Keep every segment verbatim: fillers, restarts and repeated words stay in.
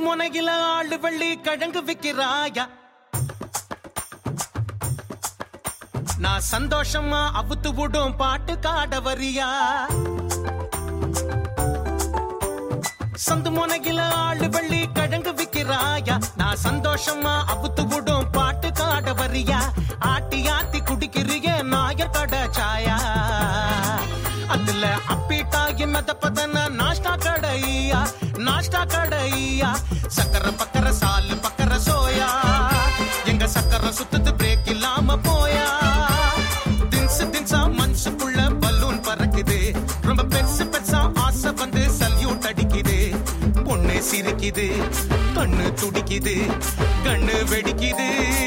முனையில ஆளு வெள்ளி கிழங்கு விக்கிறாயா, நான் சந்தோஷமா அவுத்து விடும் பாட்டு காட வரியா. சந்து முனையில ஆளு வெள்ளி கிழங்கு விக்கிறாயா, நான் சந்தோஷமா அவுத்து விடும் பாட்டு காட வரியா. ஆட்டி ஆத்தி குடிக்கிறிய நாயர் கட சாயா, அதுல அப்பீட்டாகி மெதப்பதன நாஷ்டா கடையா, நாஷ்டா கடையா. சக்கர பக்கர சாலு பக்கர சோயா, எங்க சக்கர சுத்துது பிரேக் இல்லாம போயா. தின்சு தின்சா மனசுக்குள்ள பலூன் பறக்குது, ரொம்ப பெருசு பெருசா ஆசை வந்து சல்யூட் அடிக்குது. பொண்ணு சிரிக்குது, கண்ணு துடிக்குது, கண்ணு வெடிக்குது.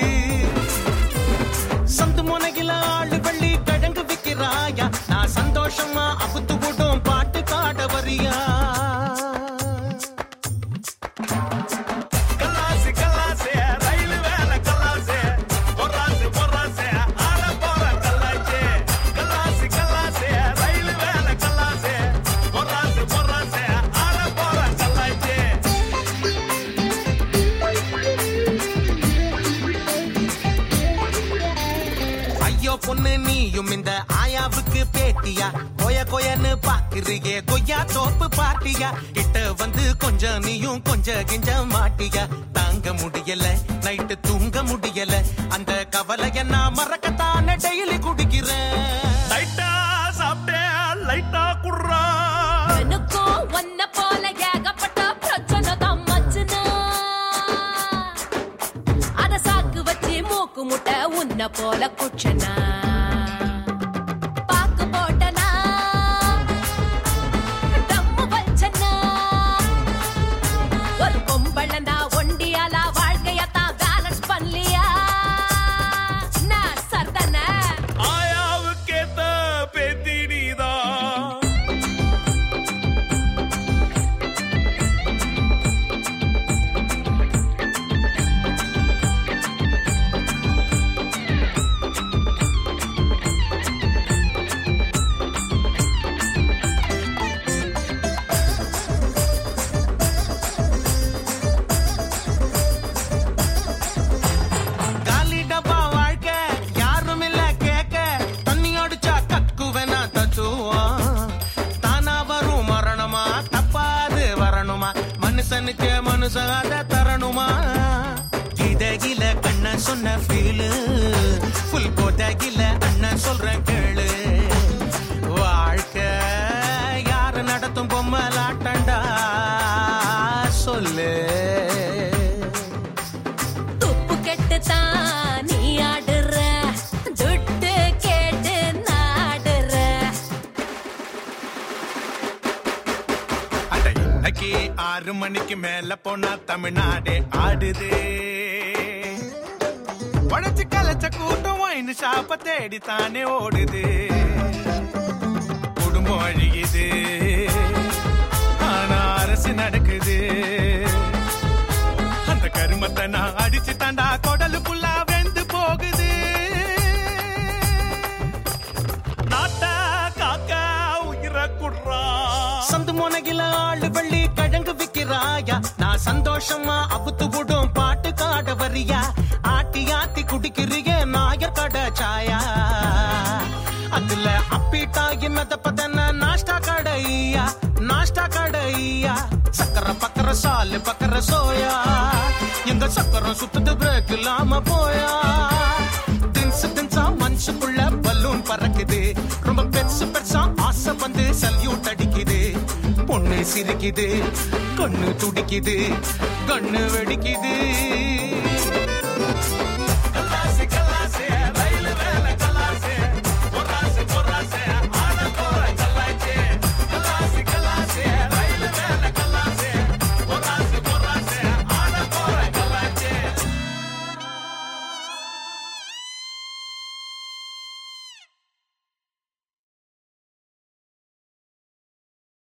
சந்து முனையில ஆளு வெள்ளி கிழங்கு விக்கிறாயா, நான் சந்தோஷமா அவுத்து விடும் பாட்டு காட வரியா. பொண்ணு நீயும் இந்த ஆயாவுக்கு பேட்டியா, கொய கொயன்னு பாக்குறியே கொய்யா தோப்பு பாட்டியா. கிட்ட வந்து கொஞ்சம் நீயும் கொஞ்சம் கிஞ்ச மாட்டியா. தாங்க முடியல நைட்டு தூங்க முடியல, அந்த கவலைய நான் மறக்கத்தானே டெய்லி குடிக்கிறேன். லைட்டா சாப்பிட்டேன் லைட்டா குடுறா, எனக்கும் ஒன்ன போல ஏகப்பட்ட பிரச்சனை தான் மச்சுனா. அத சாக்கு வச்சு மூக்கு முட்டை உன்ன போல குச்சனா. பாக்கு போட்டனா தம்மு வச்சனா, ஒரு பொம்பளனா ஒண்டியாலா வாழ்க்கையத்தான் பேலன்ஸ் பண்ணலியா. நான் சர்தன ஆயாவுக்கேத்த பேத்தினிதான். மனுஷனுக்கு மனுஷாத தரணுமா, இதகில கண்ண சொன்ன ஃபீலு புல் கோதகில அண்ணன் சொல்ற கேளு. வாழ்க்கை யாரு நடத்தும் பொம்மலாட்டண்டா சொல்லு. துப்பு கெட்டுதான் நீ ஆடுற, துட்டு கேட்டு நாடுற. அட இன்னைக்கு ஆறு மணிக்கு மேல போனா தமிழ்நாடே ஆடுது. உடச்சு கலச்ச கூட்டம் வைன்னு ஷாப்ப தேடி தானே ஓடுது. குடும்பம் அழியுது, ஆனா அரசு நடக்குது. அந்த கருமத்தை நான் அடிச்சு தாண்டா கொடலுக்குள்ள வெந்து போகுது. நாட்ட காக்க உயிர குடுறா, சந்து முனையில ஆளு வெள்ளி கிழங்கு விக்கிறாயா, நான் சந்தோஷமா அவுத்து விடும் பாட்டு காட வரியா. ஆட்டி ஆத்தி குடிக்கிறிய நாயர் கட சாயா, அதுல அப்பீட்டாகி மெதப்பதன நாஷ்டா கடையா, நாஷ்டா கடையா. சக்கர பக்கர சாலு பக்கர சோயா, எங்க சக்கரம் சுத்துது பிரேக் இல்லாம போயா. தின்சு தின்சா மனசுக்குள்ள பலூன் பறக்குது, ரொம்ப பெருசு பெருசா ஆசை வந்து சல்யூட் அடிக்குது. பொண்ணு சிரிக்குது, கண்ணு துடிக்குது, கண்ணு வெடிக்குது.